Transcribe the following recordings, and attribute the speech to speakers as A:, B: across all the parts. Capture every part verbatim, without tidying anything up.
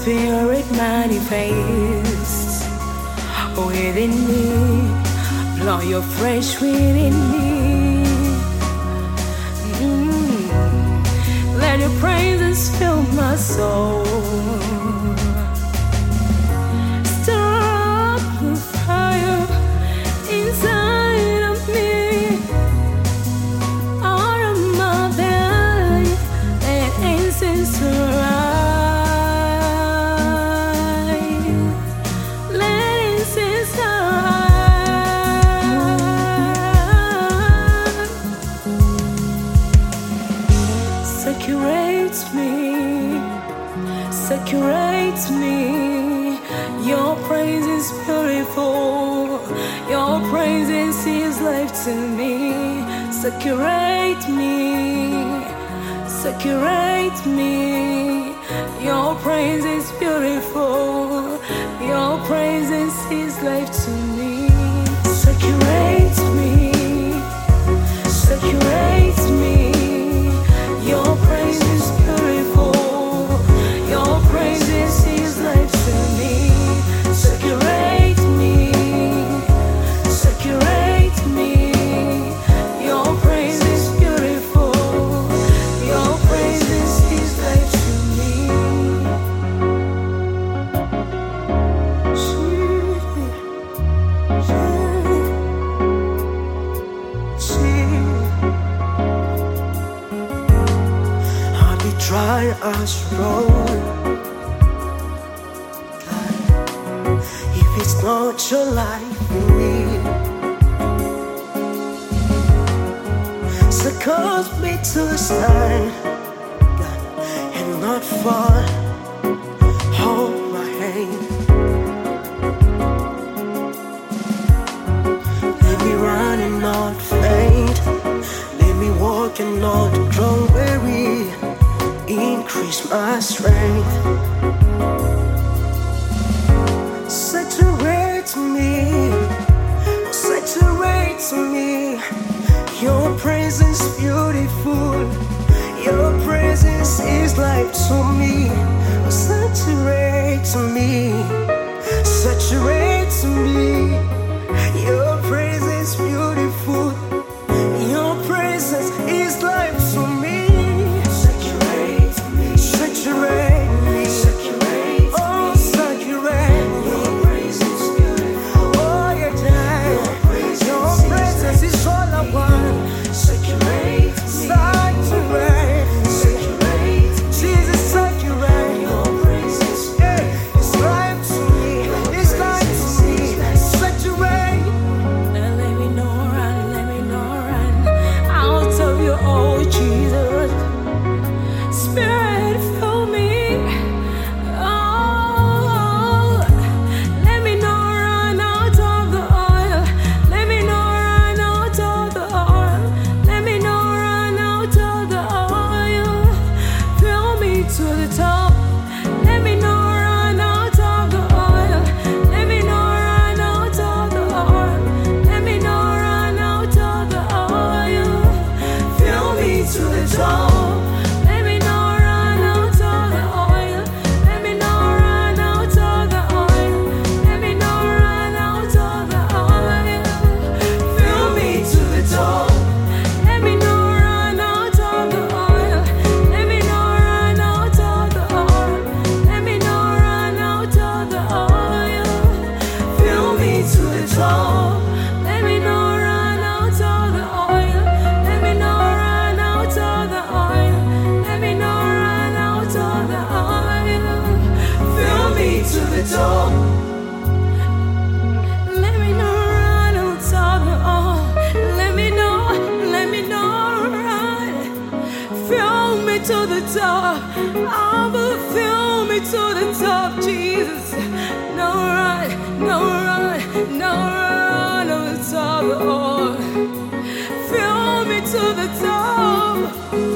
A: Spirit manifest within me. Blow your fresh wind in me. Mm. Let your praises fill my soul. Stir up the fire inside of me. Out of my belly, let incense rise. Saturate me, saturate me. Your praise is beautiful. Your praises is life to me. Saturate me, saturate me. Your praise is beautiful. Your praises is life to me. Saturate me, saturate me. Your praise is beautiful. Your praises is life to me. Saturate me, saturate me. Your praise is beautiful. Your praises is life to me. Dry as road. God, if it's not your life for me, so cause me to the side, God, and not far. Hold my hand. Let me run and not faint. Let me walk and not grow weary. Increase my strength. Saturate me, oh, saturate me. Your presence beautiful. Your presence is life to me. Oh, saturate me, saturate me. Your presence beautiful. Your presence is life to me. Saturate me, saturate oh, saturate me. Your praise is beautiful. Oh, yeah, yeah. Your praise Your is presence is all I want. Saturate me, saturate me, saturate me. Jesus, saturate. Your praise is yeah. It's life to me, it's life to me. Saturate. Let me know, run, let me know, run out of your oh Jesus. Spirit, fill me. Oh, let me not run out of the oil. Let me not run out of the oil. Let me not run out of the oil. Fill me to the top. Let me not run out of the oil. Let me not run out of the oil. Let me not run out of the oil. Fill me to the top. To the top, Abba, fill me to the top, Jesus. No run, no run, no run on the top, oh. Fill me to the top.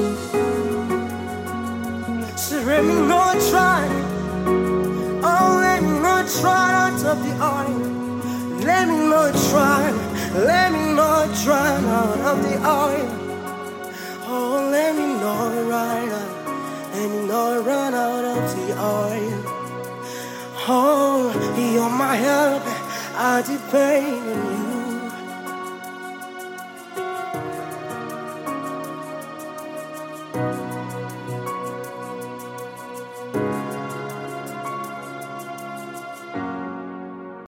A: So let me not try, oh, let me not try out of the oil. Let me not try, let me not try out of the oil. Oh, let me not run out, let me not run out of the oil. Oh, you're my help. I depend on you.